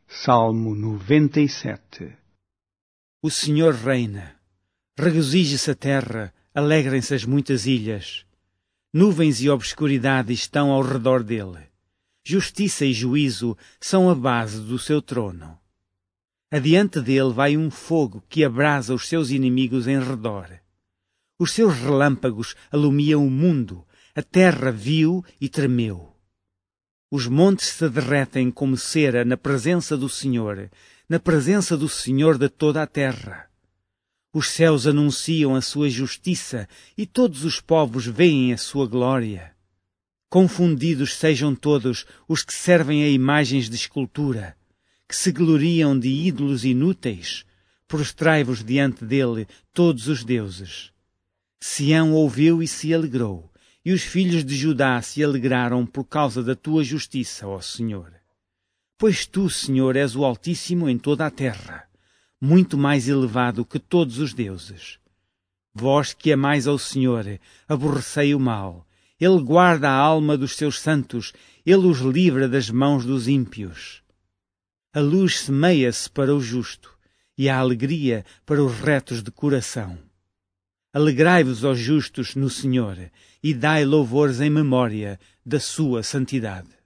Salmo 97. O Senhor reina. Regozije-se a terra, alegrem-se as muitas ilhas. Nuvens e obscuridade estão ao redor dele. Justiça e juízo são a base do seu trono. Adiante dele vai um fogo que abrasa os seus inimigos em redor. Os seus relâmpagos alumiam o mundo, a terra viu e tremeu. Os montes se derretem como cera na presença do Senhor de toda a terra. Os céus anunciam a sua justiça e todos os povos veem a sua glória. Confundidos sejam todos os que servem a imagens de escultura, que se gloriam de ídolos inúteis. Prostrai-vos diante dele todos os deuses. Sião ouviu e se alegrou, e os filhos de Judá se alegraram por causa da tua justiça, ó Senhor. Pois tu, Senhor, és o Altíssimo em toda a terra, muito mais elevado que todos os deuses. Vós que amais ao Senhor, aborrecei o mal. Ele guarda a alma dos seus santos, ele os livra das mãos dos ímpios. A luz semeia-se para o justo, e a alegria para os retos de coração. Alegrai-vos, ó justos, no Senhor, e dai louvores em memória da sua santidade.